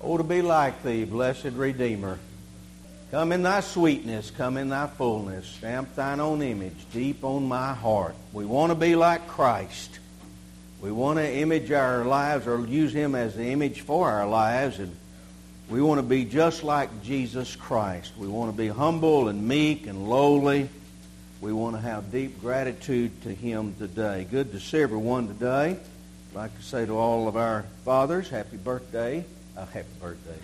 Oh, to be like Thee, blessed Redeemer. Come in Thy sweetness, come in Thy fullness. Stamp Thine own image deep on my heart. We want to be like Christ. We want to image our lives or use Him as the image for our lives. And we want to be just like Jesus Christ. We want to be humble and meek and lowly. We want to have deep gratitude to Him today. Good to see everyone today. I'd like to say to all of our fathers, happy birthday. Happy birthday.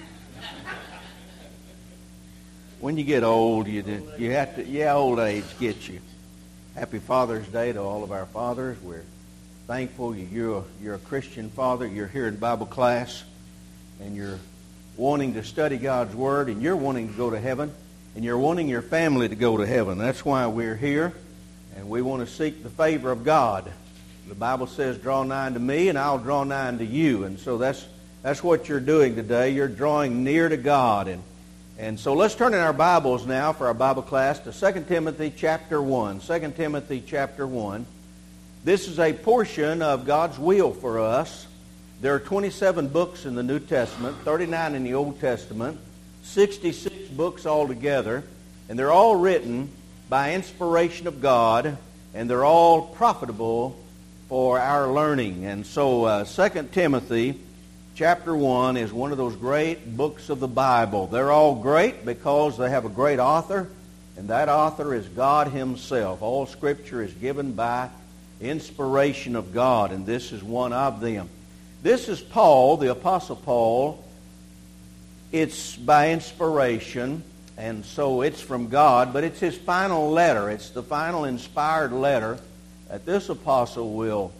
When you get old, you have to, old age gets you. Happy Father's Day to all of our fathers. We're thankful you're a Christian father. You're here in Bible class, and you're wanting to study God's Word, and you're wanting to go to heaven, and you're wanting your family to go to heaven. That's why we're here, and we want to seek the favor of God. The Bible says, draw nigh to me, and I'll draw nigh to you. And so that's what you're doing today. You're drawing near to God. And so let's turn in our Bibles now for our Bible class to 2 Timothy chapter 1. 2 Timothy chapter 1. This is a portion of God's will for us. There are 27 books in the New Testament, 39 in the Old Testament, 66 books altogether, and they're all written by inspiration of God, and they're all profitable for our learning. And so 2 Timothy chapter 1 is one of those great books of the Bible. They're all great because they have a great author, and that author is God Himself. All Scripture is given by inspiration of God, and this is one of them. This is Paul, the Apostle Paul. It's by inspiration, and so it's from God, but it's his final letter. It's the final inspired letter that this apostle will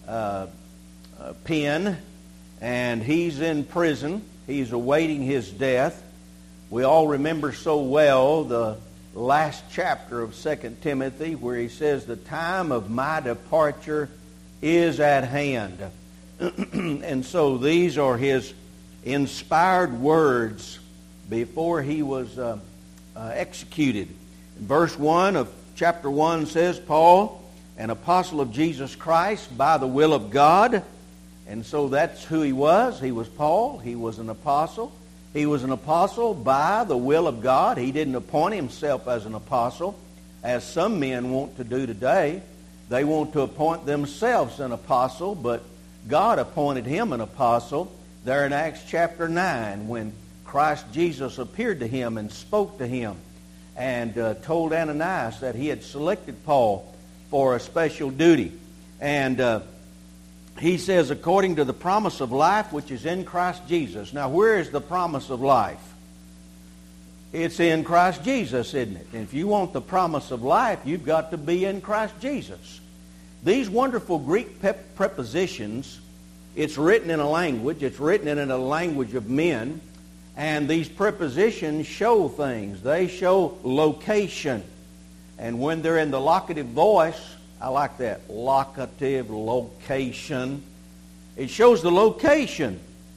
pen. And he's in prison. He's awaiting his death. We all remember so well the last chapter of 2 Timothy where he says, the time of my departure is at hand. And so these are his inspired words before he was executed. Verse 1 of chapter 1 says, Paul, an apostle of Jesus Christ by the will of God. And so that's who he was. He was Paul. He was an apostle. He was an apostle by the will of God. He didn't appoint himself as an apostle, as some men want to do today. They want to appoint themselves an apostle, but God appointed him an apostle there in Acts chapter 9 when Christ Jesus appeared to him and spoke to him and told Ananias that he had selected Paul for a special duty. And he says, according to the promise of life which is in Christ Jesus. Now, where is the promise of life? It's in Christ Jesus, isn't it? And if you want the promise of life, you've got to be in Christ Jesus. These wonderful Greek prepositions, it's written in a language. It's written in a language of men. And these prepositions show things. They show location. And when they're in the locative voice, I like that, locative, location. It shows the location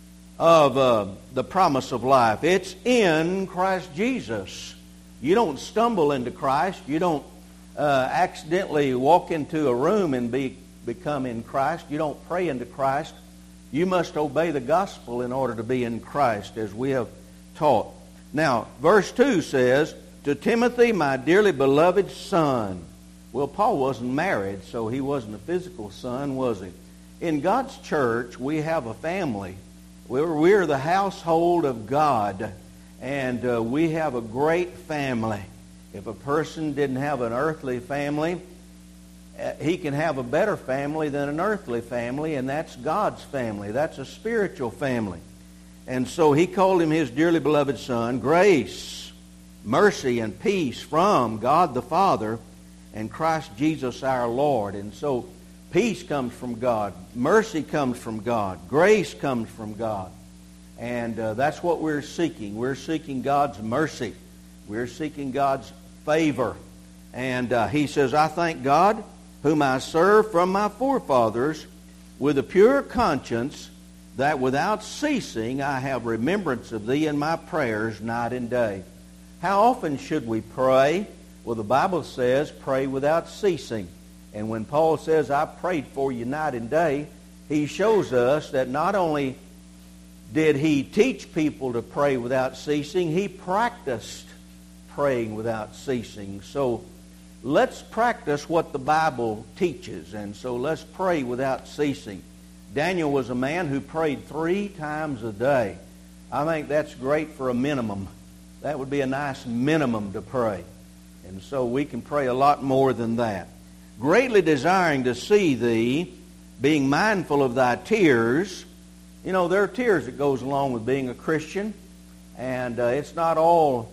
of the promise of life. It's in Christ Jesus. You don't stumble into Christ. You don't accidentally walk into a room and become in Christ. You don't pray into Christ. You must obey the gospel in order to be in Christ, as we have taught. Now, verse 2 says, to Timothy, my dearly beloved son. Well, Paul wasn't married, so he wasn't a physical son, was he? In God's church, we have a family. We're the household of God, and we have a great family. If a person didn't have an earthly family, he can have a better family than an earthly family, and that's God's family. That's a spiritual family. And so he called him his dearly beloved son. Grace, mercy, and peace from God the Father and Christ Jesus our Lord. And so peace comes from God. Mercy comes from God. Grace comes from God. And that's what we're seeking. We're seeking God's mercy. We're seeking God's favor. And he says, I thank God, whom I serve from my forefathers, with a pure conscience, that without ceasing I have remembrance of thee in my prayers night and day. How often should we pray? Well, the Bible says, pray without ceasing. And when Paul says, I prayed for you night and day, he shows us that not only did he teach people to pray without ceasing. He practiced praying without ceasing. So let's practice what the Bible teaches, and so let's pray without ceasing. Daniel was a man who prayed 3 times a day. I think that's great for a minimum. That would be a nice minimum to pray. And so we can pray a lot more than that. Greatly desiring to see thee, being mindful of thy tears. You know, there are tears that goes along with being a Christian, and it's not all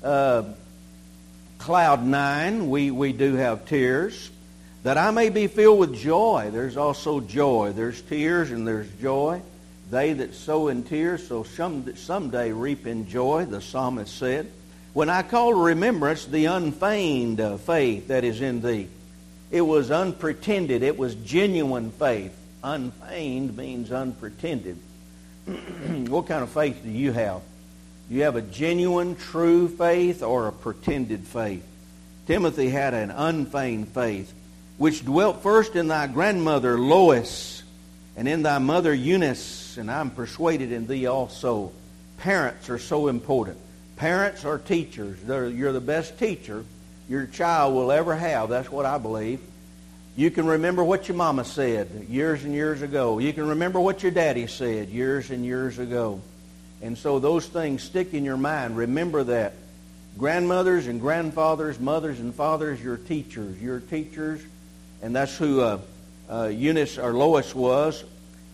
cloud nine. We do have tears. That I may be filled with joy. There's also joy. There's tears and there's joy. They that sow in tears shall someday reap in joy, the psalmist said. When I call to remembrance the unfeigned faith that is in thee. It was unpretended. It was genuine faith. Unfeigned means unpretended. What kind of faith do you have? Do you have a genuine, true faith or a pretended faith? Timothy had an unfeigned faith, which dwelt first in thy grandmother Lois, and in thy mother Eunice, and I'm persuaded in thee also. Parents are so important. Parents are teachers. You're the best teacher your child will ever have. That's what I believe. You can remember what your mama said years and years ago. You can remember what your daddy said years and years ago. And so those things stick in your mind. Remember that. Grandmothers and grandfathers, mothers and fathers, you're teachers. You're teachers. And that's who Eunice or Lois was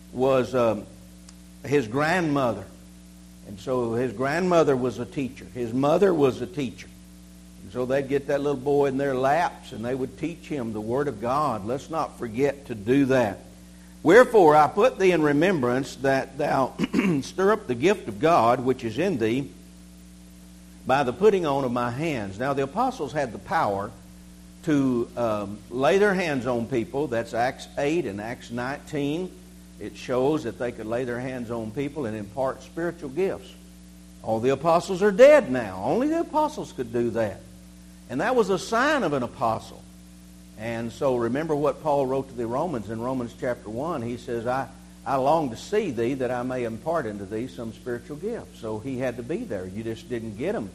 his grandmother. And so his grandmother was a teacher. His mother was a teacher. And so they'd get that little boy in their laps and they would teach him the Word of God. Let's not forget to do that. Wherefore I put thee in remembrance that thou stir up the gift of God which is in thee by the putting on of my hands. Now the apostles had the power to lay their hands on people. That's Acts 8 and Acts 19. It shows that they could lay their hands on people and impart spiritual gifts. All the apostles are dead now. Only the apostles could do that. And that was a sign of an apostle. And so remember what Paul wrote to the Romans in Romans chapter 1. He says, I long to see thee that I may impart unto thee some spiritual gift. So he had to be there. You just didn't get him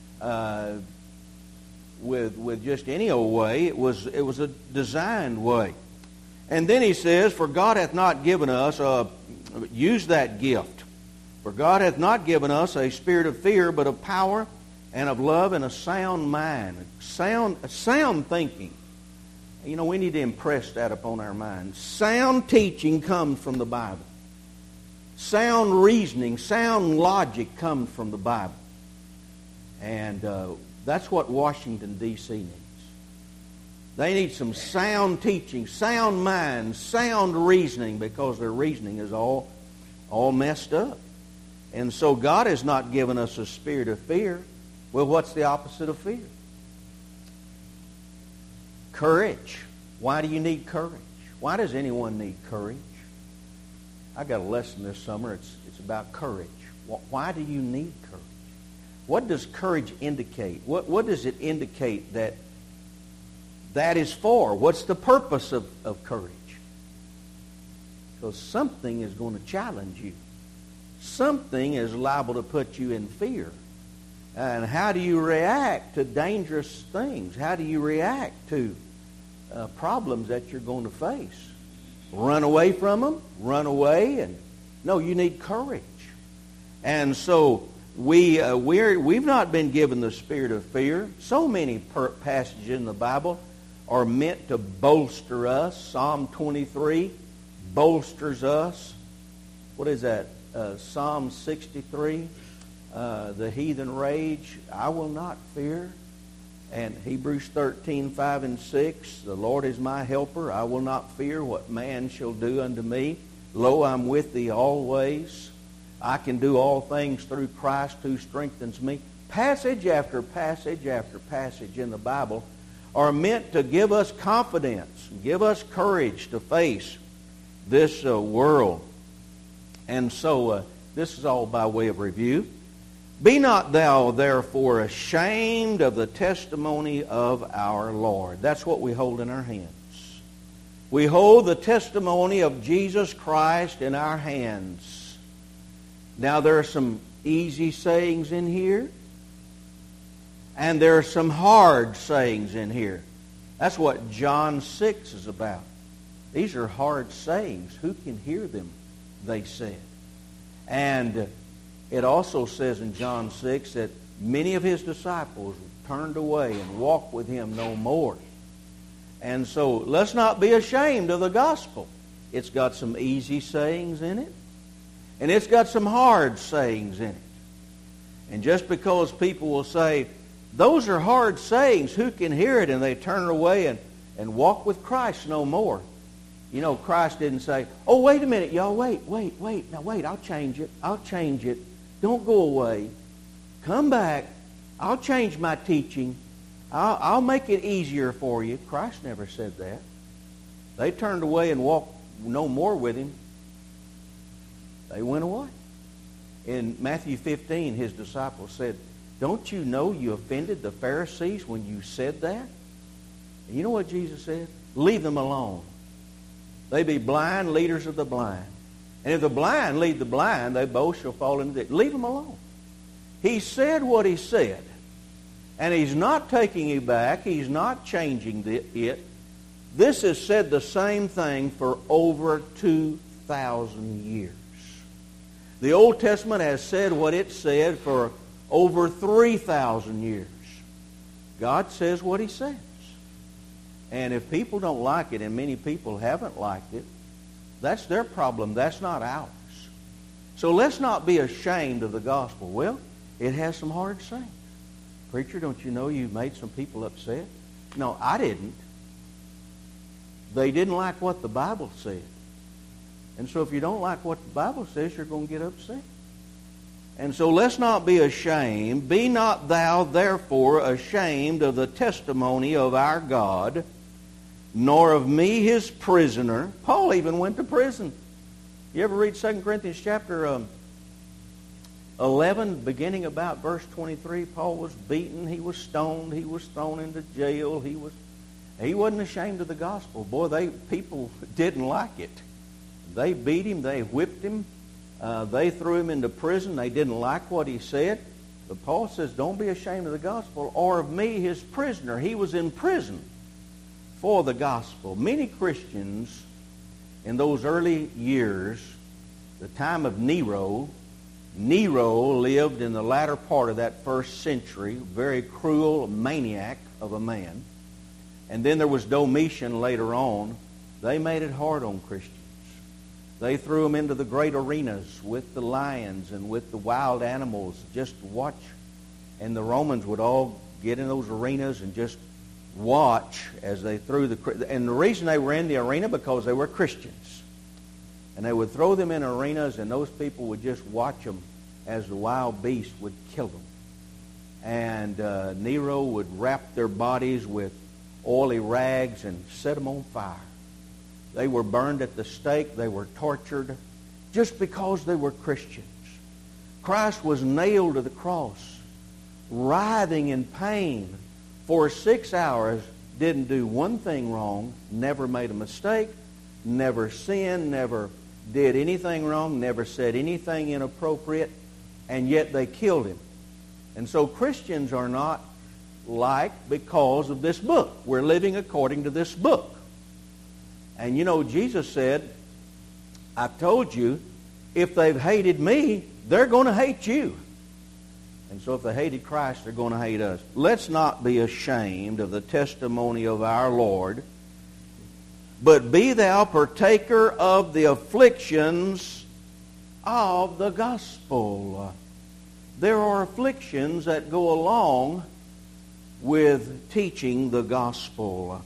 with just any old way. It was a designed way. And then he says, for God hath not given us, use that gift. For God hath not given us a spirit of fear, but of power and of love and a sound mind. Sound thinking. You know, we need to impress that upon our minds. Sound teaching comes from the Bible. Sound reasoning, sound logic comes from the Bible. And that's what Washington, D.C. needs. They need some sound teaching, sound minds, sound reasoning, because their reasoning is all messed up. And so God has not given us a spirit of fear. Well, what's the opposite of fear? Courage. Why do you need courage? Why does anyone need courage? I got a lesson this summer. It's about courage. Why do you need courage? What does courage indicate? What does it indicate that is for? What's the purpose of courage? Because something is going to challenge you. Something is liable to put you in fear. And how do you react to dangerous things? How do you react to problems that you're going to face? Run away from them? Run away? No, you need courage. And so we've not been given the spirit of fear. So many passages in the Bible are meant to bolster us. Psalm 23 bolsters us. What is that? Psalm 63. The heathen rage, I will not fear. And Hebrews 13, 5 and 6, the Lord is my helper. I will not fear what man shall do unto me. Lo, I'm with thee always. I can do all things through Christ who strengthens me. Passage after passage after passage in the Bible are meant to give us confidence, give us courage to face this world. And so this is all by way of review. Be not thou therefore ashamed of the testimony of our Lord. That's what we hold in our hands. We hold the testimony of Jesus Christ in our hands. Now there are some easy sayings in here, and there are some hard sayings in here. That's what John 6 is about. These are hard sayings. Who can hear them, they said. And it also says in John 6 that many of his disciples turned away and walked with him no more. And so let's not be ashamed of the gospel. It's got some easy sayings in it, and it's got some hard sayings in it. And just because people will say, those are hard sayings, who can hear it? And they turn away and walk with Christ no more. You know, Christ didn't say, oh, wait a minute, y'all, wait, I'll change it. Don't go away. Come back. I'll change my teaching. I'll make it easier for you. Christ never said that. They turned away and walked no more with him. They went away. In Matthew 15, his disciples said, don't you know you offended the Pharisees when you said that? And you know what Jesus said? Leave them alone. They be blind leaders of the blind. And if the blind lead the blind, they both shall fall into it. Leave them alone. He said what he said. And he's not taking it back. He's not changing it. This has said the same thing for over 2,000 years. The Old Testament has said what it said for over 3,000 years. God says what he says. And if people don't like it, and many people haven't liked it, that's their problem. That's not ours. So let's not be ashamed of the gospel. Well, it has some hard sayings. Preacher, don't you know you made some people upset? No, I didn't. They didn't like what the Bible said. And so if you don't like what the Bible says, you're going to get upset. And so let's not be ashamed. Be not thou therefore ashamed of the testimony of our God, nor of me his prisoner. Paul even went to prison. You ever read 2 Corinthians chapter 11, beginning about verse 23? Paul was beaten, he was stoned, he was thrown into jail. He wasn't ashamed of the gospel. Boy, people didn't like it. They beat him, they whipped him, they threw him into prison. They didn't like what he said. But Paul says, don't be ashamed of the gospel, or of me his prisoner. He was in prison for the gospel. Many Christians in those early years, the time of Nero lived in the latter part of that first century, very cruel maniac of a man. And then there was Domitian later on. They made it hard on Christians. They threw them into the great arenas with the lions and with the wild animals just to watch. And the Romans would all get in those arenas and just watch as they threw and the reason they were in the arena, because they were Christians. And they would throw them in arenas, and those people would just watch them as the wild beast would kill them. And Nero would wrap their bodies with oily rags and set them on fire. They were burned at the stake. They were tortured just because they were Christians. Christ was nailed to the cross, writhing in pain for 6 hours, didn't do one thing wrong, never made a mistake, never sinned, never did anything wrong, never said anything inappropriate, and yet they killed him. And so Christians are not liked because of this book. We're living according to this book. And you know, Jesus said, I've told you, if they've hated me, they're going to hate you. And so if they hated Christ, they're going to hate us. Let's not be ashamed of the testimony of our Lord, but be thou partaker of the afflictions of the gospel. There are afflictions that go along with teaching the gospel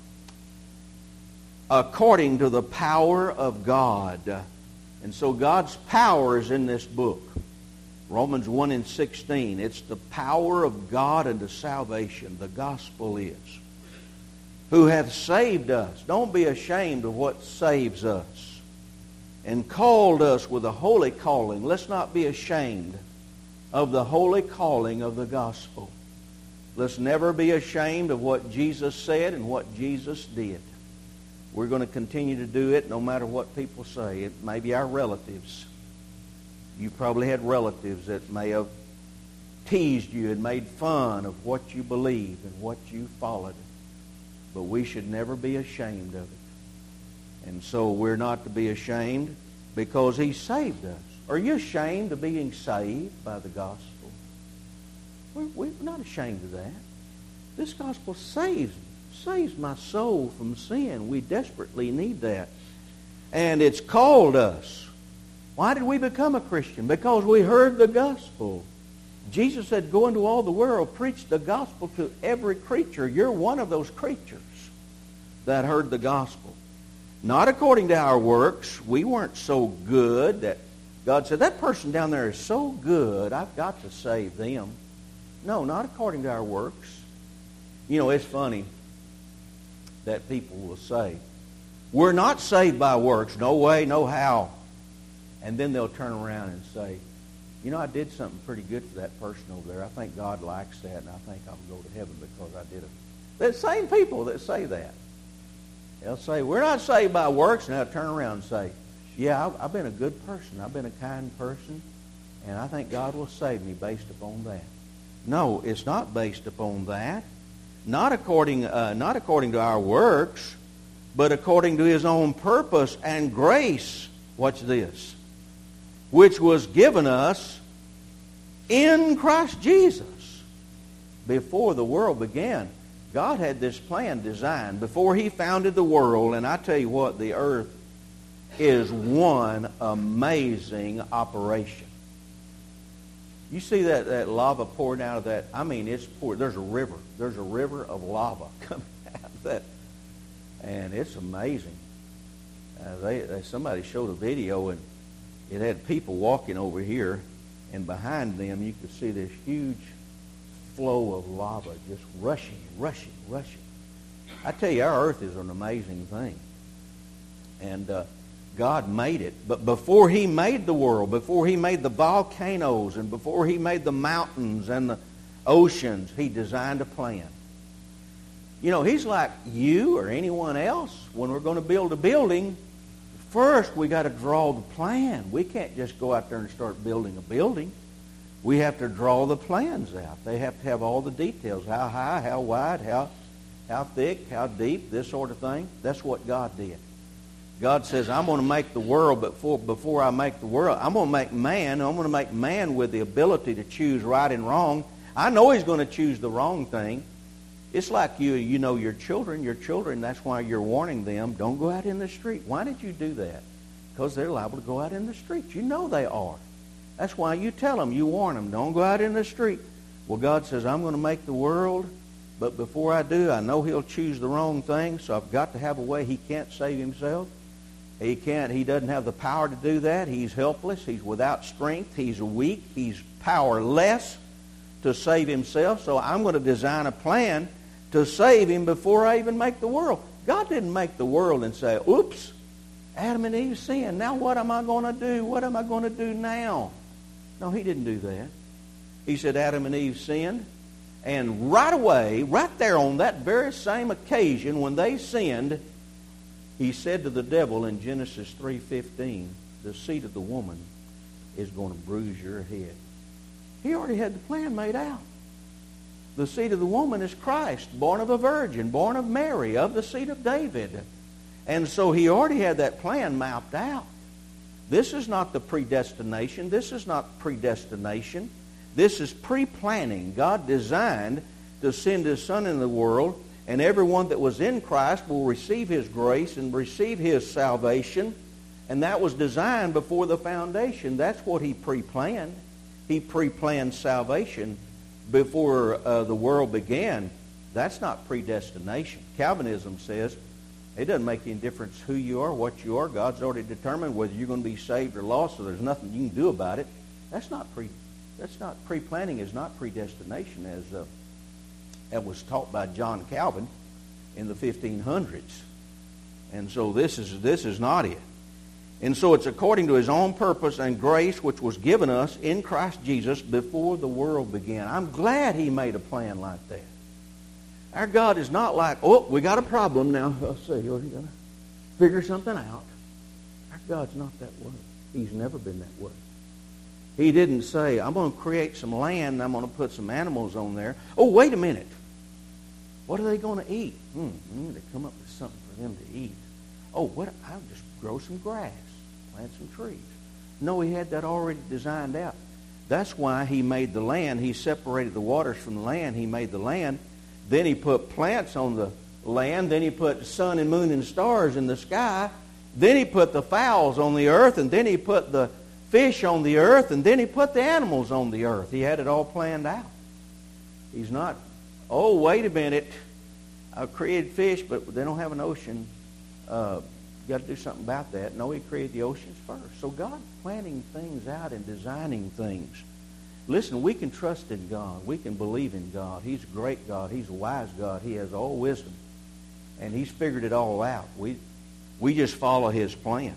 according to the power of God. And so God's power is in this book. Romans 1:16. It's the power of God unto salvation. The gospel is. Who hath saved us. Don't be ashamed of what saves us. And called us with a holy calling. Let's not be ashamed of the holy calling of the gospel. Let's never be ashamed of what Jesus said and what Jesus did. We're going to continue to do it no matter what people say. It may be our relatives. You probably had relatives that may have teased you and made fun of what you believed and what you followed. But we should never be ashamed of it. And so we're not to be ashamed because He saved us. Are you ashamed of being saved by the gospel? We're not ashamed of that. This gospel saves my soul from sin. We desperately need that. And it's called us. Why did we become a Christian? Because we heard the gospel. Jesus said, go into all the world, preach the gospel to every creature. You're one of those creatures that heard the gospel. Not according to our works. We weren't so good that God said, that person down there is so good, I've got to save them. No, not according to our works. You know, it's funny that people will say, we're not saved by works, no way, no how. And then they'll turn around and say, you know, I did something pretty good for that person over there. I think God likes that, and I think I'll go to heaven because I did it. They're the same people that say that. They'll say, we're not saved by works, and they'll turn around and say, yeah, I've been a good person. I've been a kind person, and I think God will save me based upon that. No, it's not based upon that. Not according to our works, but according to His own purpose and grace. Watch this. Which was given us in Christ Jesus before the world began. God had this plan designed before He founded the world. And I tell you what, the earth is one amazing operation. You see that lava pouring out of that? I mean, it's poured. There's a river. There's a river of lava coming out of that. And it's amazing. Somebody showed a video, and it had people walking over here, and behind them you could see this huge flow of lava just rushing. I tell you, our earth is an amazing thing. And God made it. But before He made the world, before He made the volcanoes, and before He made the mountains and the oceans, He designed a plan. You know, He's like you or anyone else. When we're going to build a building, first we got to draw the plan. We can't just go out there and start building a building. We have to draw the plans out. They have to have all the details. How high, how wide, how thick, how deep, this sort of thing. That's what God did. God says, I'm going to make the world, but before I make the world, I'm going to make man. I'm going to make man with the ability to choose right and wrong. I know he's going to choose the wrong thing. It's like you know your children, that's why you're warning them, don't go out in the street. Why did you do that? Because they're liable to go out in the street. You know they are. That's why you tell them, you warn them, don't go out in the street. Well, God says, I'm going to make the world, but before I do, I know he'll choose the wrong thing, so I've got to have a way. He can't save himself. He doesn't have the power to do that. He's helpless. He's without strength. He's weak. He's powerless to save himself. So I'm going to design a plan to save him before I even make the world. God didn't make the world and say, oops, Adam and Eve sinned. Now what am I going to do? What am I going to do now? No, he didn't do that. He said Adam and Eve sinned. And right away, right there on that very same occasion when they sinned, he said to the devil in Genesis 3:15, the seed of the woman is going to bruise your head. He already had the plan made out. The seed of the woman is Christ, born of a virgin, born of Mary, of the seed of David. And so he already had that plan mapped out. This is not the predestination. This is not predestination. This is pre-planning. God designed to send His Son in the world, and everyone that was in Christ will receive His grace and receive His salvation. And that was designed before the foundation. That's what He pre-planned. He pre-planned salvation before the world began. That's not predestination. Calvinism says it doesn't make any difference who you are, what you are. God's already determined whether you're going to be saved or lost, so there's nothing you can do about it. That's not pre-planning is not predestination as that was taught by John Calvin in the 1500s. And so this is not it. And so it's according to His own purpose and grace which was given us in Christ Jesus before the world began. I'm glad He made a plan like that. Our God is not like, oh, we got a problem now. Let's see, we're going to figure something out. Our God's not that way. He's never been that way. He didn't say, I'm going to create some land and I'm going to put some animals on there. Oh, wait a minute. What are they going to eat? We need to come up with something for them to eat. Oh, I'll just grow some grass, plant some trees. No, he had that already designed out. That's why he made the land. He separated the waters from the land. He made the land. Then he put plants on the land. Then he put sun and moon and stars in the sky. Then he put the fowls on the earth. And then he put the fish on the earth. And then he put the animals on the earth. He had it all planned out. He's not, oh, wait a minute. I've created fish, but they don't have an ocean. Got to do something about that. No, he created the oceans first. So God's planning things out and designing things. Listen, we can trust in God. We can believe in God. He's a great God. He's a wise God. He has all wisdom. And He's figured it all out. We just follow His plan.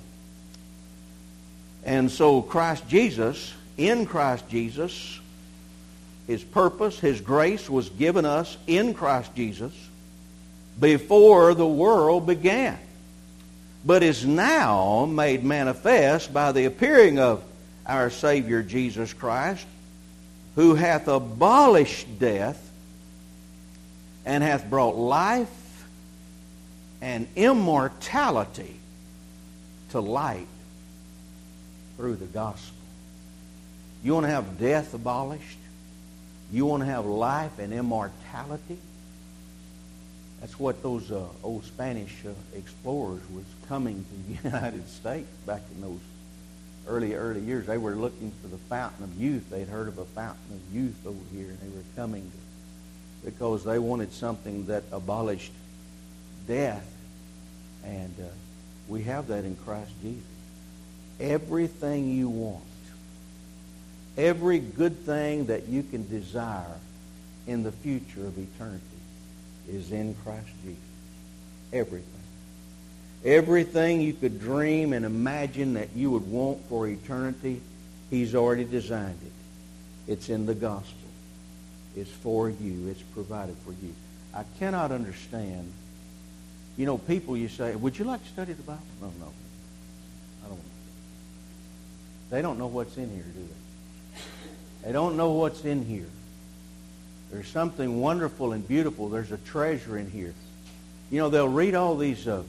And so in Christ Jesus, His purpose, His grace was given us in Christ Jesus before the world began, but is now made manifest by the appearing of our Savior Jesus Christ, who hath abolished death and hath brought life and immortality to light through the gospel. You want to have death abolished? You want to have life and immortality? That's what those old Spanish explorers was coming to the United States back in those early years. They were looking for the fountain of youth. They'd heard of a fountain of youth over here, and they were coming because they wanted something that abolished death. And we have that in Christ Jesus. Everything you want, every good thing that you can desire in the future of eternity is in Christ Jesus. Everything. Everything you could dream and imagine that you would want for eternity, He's already designed it. It's in the gospel. It's for you. It's provided for you. I cannot understand. You know, people, you say, would you like to study the Bible? No. I don't. They don't know what's in here, do they? They don't know what's in here. There's something wonderful and beautiful. There's a treasure in here. You know, they'll read all these. You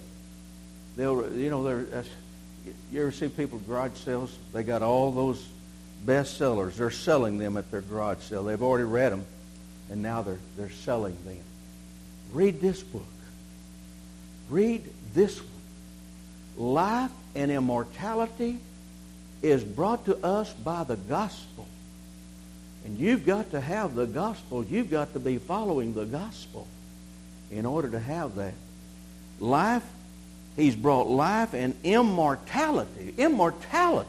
ever see people at garage sales? They got all those bestsellers. They're selling them at their garage sale. They've already read them, and now they're selling them. Read this book. Read this one. Life and immortality is brought to us by the gospel. And you've got to have the gospel. You've got to be following the gospel in order to have that. Life, He's brought life and immortality. Immortality.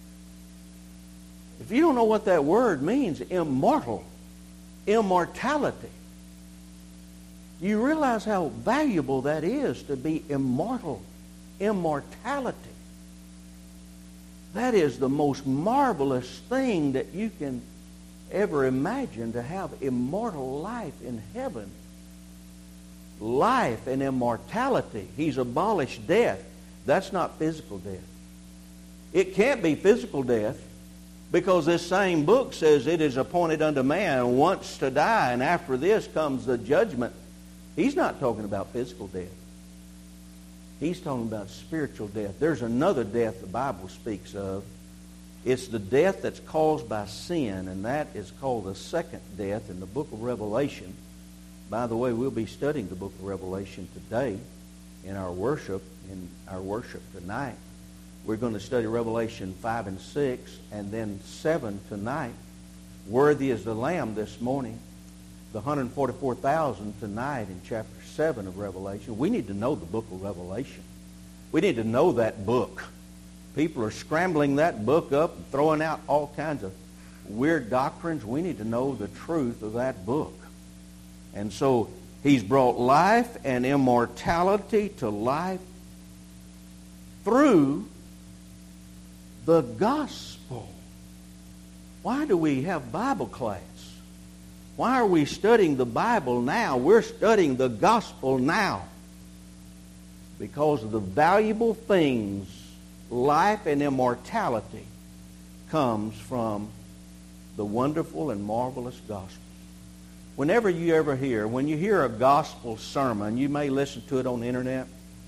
If you don't know what that word means, immortal. Immortality. You realize how valuable that is to be immortal. Immortality. That is the most marvelous thing that you can ever imagine, to have immortal life in heaven. Life and immortality. He's abolished death. That's not physical death. It can't be physical death, because this same book says it is appointed unto man once to die, and after this comes the judgment. He's not talking about physical death. He's talking about spiritual death. There's another death the Bible speaks of. It's the death that's caused by sin, and that is called the second death in the book of Revelation. By the way, we'll be studying the book of Revelation today in our worship tonight. We're going to study Revelation 5 and 6, and then 7 tonight. Worthy is the Lamb this morning. The 144,000 tonight in chapter 7 of Revelation. We need to know the book of Revelation. We need to know that book. People are scrambling that book up and throwing out all kinds of weird doctrines. We need to know the truth of that book. And so He's brought life and immortality to life through the gospel. Why do we have Bible class? Why are we studying the Bible now? We're studying the gospel now. Because of the valuable things, life and immortality, comes from the wonderful and marvelous gospel. Whenever you ever hear, when you hear a gospel sermon, you may listen to it on the internet.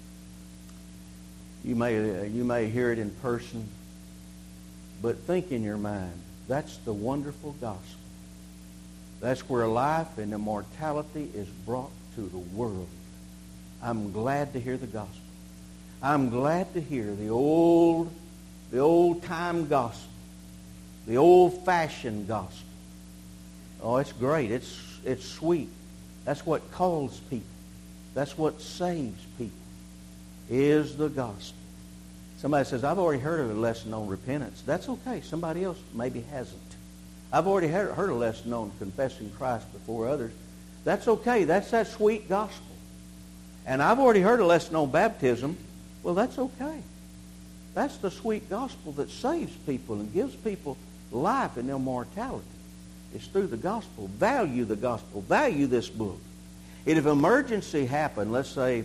You may hear it in person. But think in your mind, that's the wonderful gospel. That's where life and immortality is brought to the world. I'm glad to hear the gospel. I'm glad to hear the old-time gospel, the old-fashioned gospel. Oh, it's great. It's sweet. That's what calls people. That's what saves people, is the gospel. Somebody says, I've already heard of a lesson on repentance. That's okay. Somebody else maybe hasn't. I've already heard a lesson on confessing Christ before others. That's okay. That's that sweet gospel. And I've already heard a lesson on baptism. Well, that's okay. That's the sweet gospel that saves people and gives people life and immortality. It's through the gospel. Value the gospel. Value this book. And if emergency happened, let's say,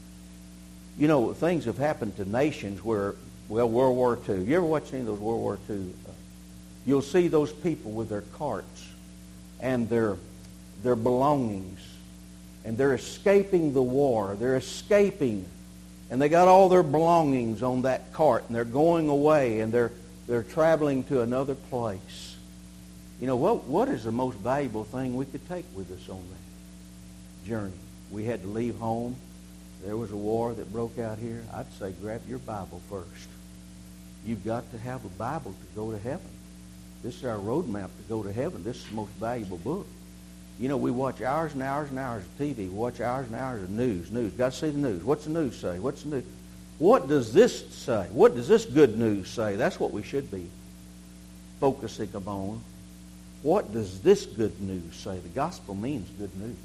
things have happened to nations where, World War II. You ever watch any of those World War II? You'll see those people with their carts and their belongings. And they're escaping the war. They're escaping. And they got all their belongings on that cart. And they're going away. And they're traveling to another place. What is the most valuable thing we could take with us on that journey? We had to leave home. There was a war that broke out here. I'd say grab your Bible first. You've got to have a Bible to go to heaven. This is our roadmap to go to heaven. This is the most valuable book. We watch hours and hours and hours of TV. We watch hours and hours of news. Got to see the news. What's the news say? What's the news? What does this say? What does this good news say? That's what we should be focusing upon. What does this good news say? The gospel means good news.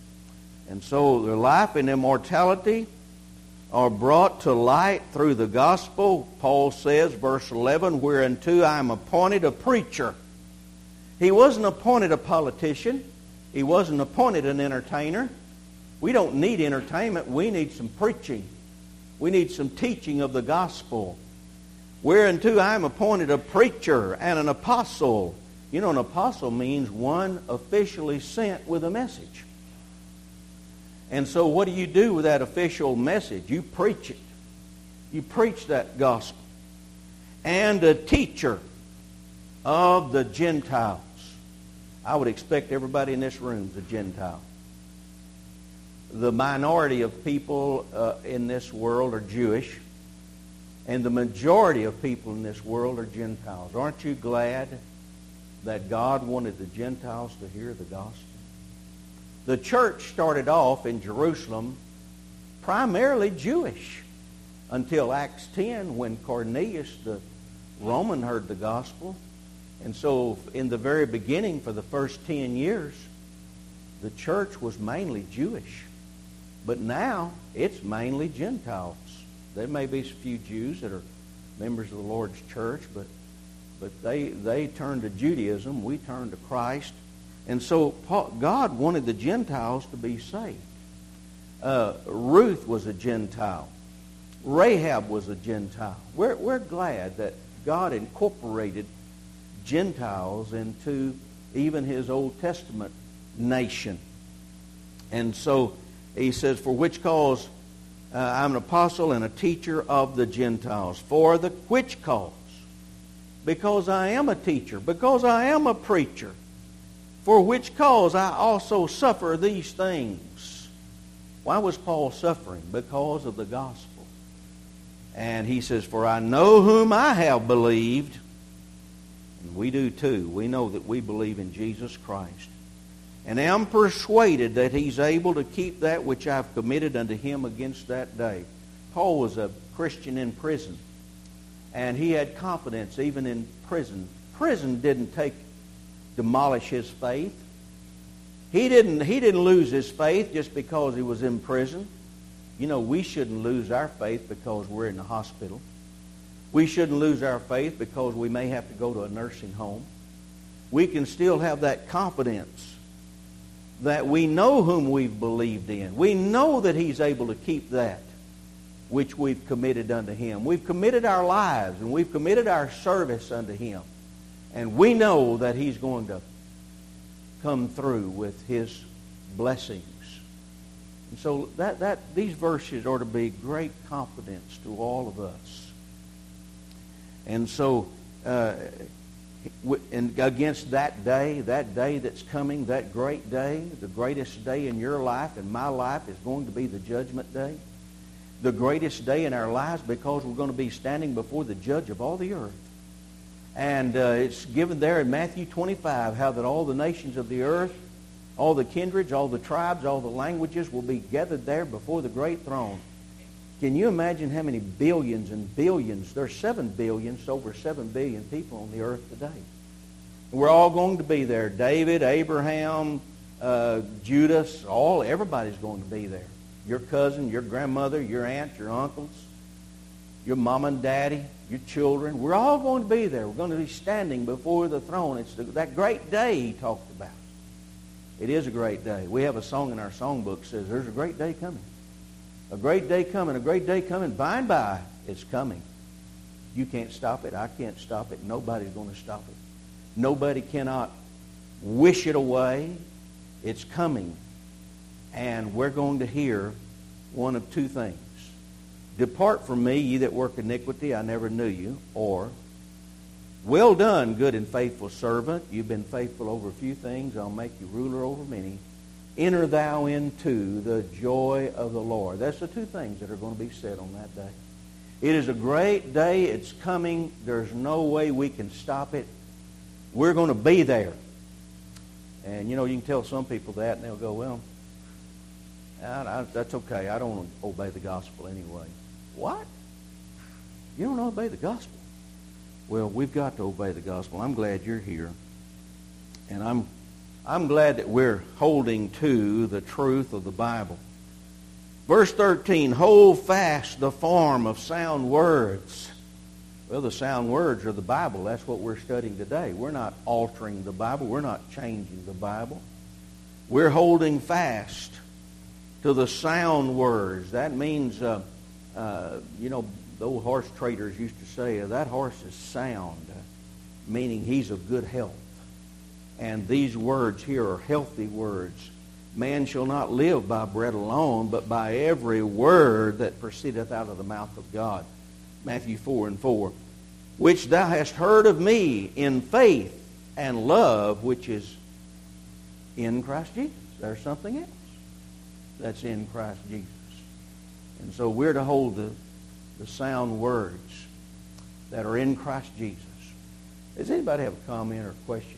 And so their life and immortality are brought to light through the gospel. Paul says, verse 11, whereunto I am appointed a preacher. He wasn't appointed a politician. He wasn't appointed an entertainer. We don't need entertainment. We need some preaching. We need some teaching of the gospel. Whereunto I am appointed a preacher and an apostle. An apostle means one officially sent with a message. And so what do you do with that official message? You preach it. You preach that gospel. And a teacher of the Gentiles. I would expect everybody in this room is a Gentile. The minority of people in this world are Jewish. And the majority of people in this world are Gentiles. Aren't you glad that God wanted the Gentiles to hear the gospel? The church started off in Jerusalem primarily Jewish until Acts 10 when Cornelius the Roman heard the gospel. And so in the very beginning, for the first 10 years, the church was mainly Jewish. But now it's mainly Gentiles. There may be a few Jews that are members of the Lord's church, but they turned to Judaism. We turned to Christ. And so God wanted the Gentiles to be saved. Ruth was a Gentile. Rahab was a Gentile. We're glad that God incorporated Gentiles into even His Old Testament nation. And so he says, for which cause I'm an apostle and a teacher of the Gentiles. For the which cause? Because I am a teacher. Because I am a preacher. For which cause I also suffer these things. Why was Paul suffering? Because of the gospel. And he says, for I know whom I have believed. And we do too. We know that we believe in Jesus Christ. And am persuaded that He's able to keep that which I've committed unto Him against that day. Paul was a Christian in prison. And he had confidence even in prison. Prison didn't demolish his faith. He didn't lose his faith just because he was in prison. We shouldn't lose our faith because we're in the hospital. We shouldn't lose our faith because we may have to go to a nursing home. We can still have that confidence that we know whom we've believed in. We know that He's able to keep that which we've committed unto Him. We've committed our lives and we've committed our service unto Him. And we know that He's going to come through with His blessings. And so these verses are to be great confidence to all of us. And so, and against that day that's coming, that great day, the greatest day in your life and my life is going to be the judgment day. The greatest day in our lives, because we're going to be standing before the judge of all the earth. And it's given there in Matthew 25 how that all the nations of the earth, all the kindreds, all the tribes, all the languages will be gathered there before the great throne. Can you imagine how many billions and billions? There's 7 billion, so over 7 billion people on the earth today. And we're all going to be there. David, Abraham, Judas, everybody's going to be there. Your cousin, your grandmother, your aunt, your uncles, your mom and daddy, your children. We're all going to be there. We're going to be standing before the throne. It's that great day He talked about. It is a great day. We have a song in our songbook that says, there's a great day coming. A great day coming, a great day coming. By and by, it's coming. You can't stop it. I can't stop it. Nobody's going to stop it. Nobody cannot wish it away. It's coming. And we're going to hear one of two things. Depart from me, ye that work iniquity, I never knew you. Or, well done, good and faithful servant. You've been faithful over a few things. I'll make you ruler over many. Enter thou into the joy of the Lord. That's the two things that are going to be said on that day. It is a great day. It's coming. There's no way we can stop it. We're going to be there. And, you can tell some people that, and they'll go, well, that's okay. I don't obey the gospel anyway. What? You don't obey the gospel? Well, we've got to obey the gospel. I'm glad you're here. And I'm glad that we're holding to the truth of the Bible. Verse 13, hold fast the form of sound words. Well, the sound words are the Bible. That's what we're studying today. We're not altering the Bible. We're not changing the Bible. We're holding fast to the sound words. That means, the old horse traders used to say, that horse is sound, meaning he's of good health. And these words here are healthy words. Man shall not live by bread alone, but by every word that proceedeth out of the mouth of God. Matthew 4:4. Which thou hast heard of me in faith and love, which is in Christ Jesus. There's something else that's in Christ Jesus. And so we're to hold the sound words that are in Christ Jesus. Does anybody have a comment or a question?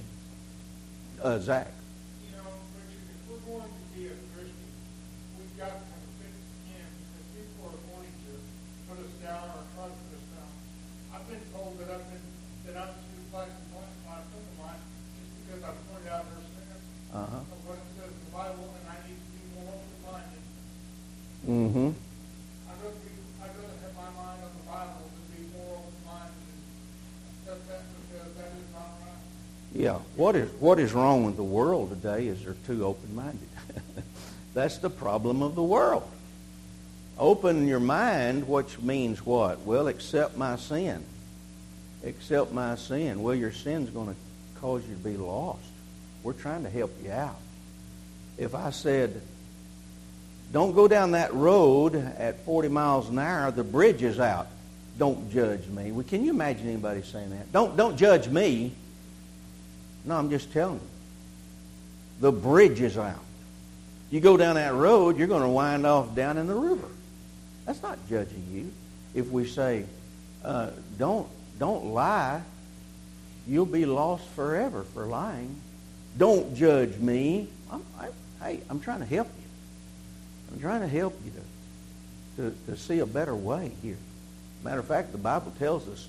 Zach. Richard, if we're going to be a Christian, we've got to have a thick skin because people are going to put us down or try to put us down. I've been told that I'm too black and white by a friend of mine just because I pointed out her sin. But when it says the Bible, and I need to be more open-minded. Mm-hmm. I'd rather have my mind on the Bible than be more open-minded and accept that because that is not right. Yeah. What is wrong with the world today is they're too open-minded. That's the problem of the world. Open your mind, which means what? Well, accept my sin. Accept my sin. Well, your sin's going to cause you to be lost. We're trying to help you out. If I said, don't go down that road at 40 miles an hour, the bridge is out. Don't judge me. Well, can you imagine anybody saying that? Don't judge me. No, I'm just telling you. The bridge is out. You go down that road, you're going to wind off down in the river. That's not judging you. If we say, don't lie, you'll be lost forever for lying. Don't judge me. I'm trying to help you. I'm trying to help you to see a better way here. Matter of fact, the Bible tells us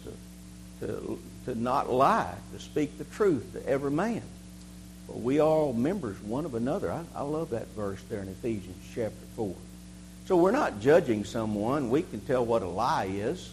to not lie, to speak the truth to every man. But we are all members one of another. I love that verse there in Ephesians chapter 4. So we're not judging someone. We can tell what a lie is.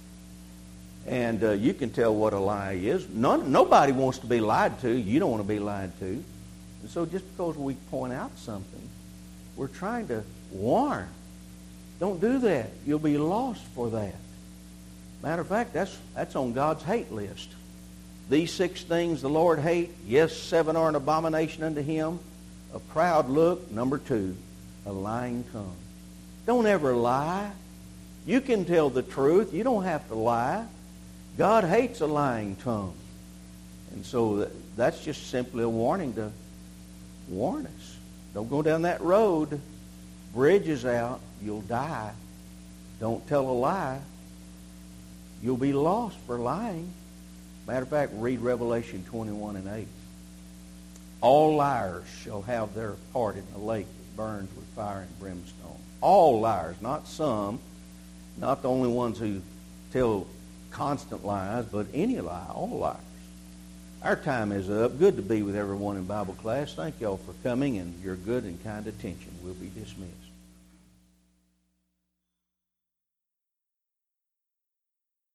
And you can tell what a lie is. Nobody wants to be lied to. You don't want to be lied to. And so just because we point out something, we're trying to warn. Don't do that. You'll be lost for that. Matter of fact, that's on God's hate list. These 6 things the Lord hate. Yes, 7 are an abomination unto him. A proud look. Number 2, a lying tongue. Don't ever lie. You can tell the truth. You don't have to lie. God hates a lying tongue. And so that's just simply a warning to warn us. Don't go down that road. Bridge is out. You'll die. Don't tell a lie. You'll be lost for lying. Matter of fact, read Revelation 21 and 8. All liars shall have their part in the lake that burns with fire and brimstone. All liars, not some, not the only ones who tell constant lies, but any lie, all liars. Our time is up. Good to be with everyone in Bible class. Thank y'all for coming and your good and kind attention. We'll be dismissed.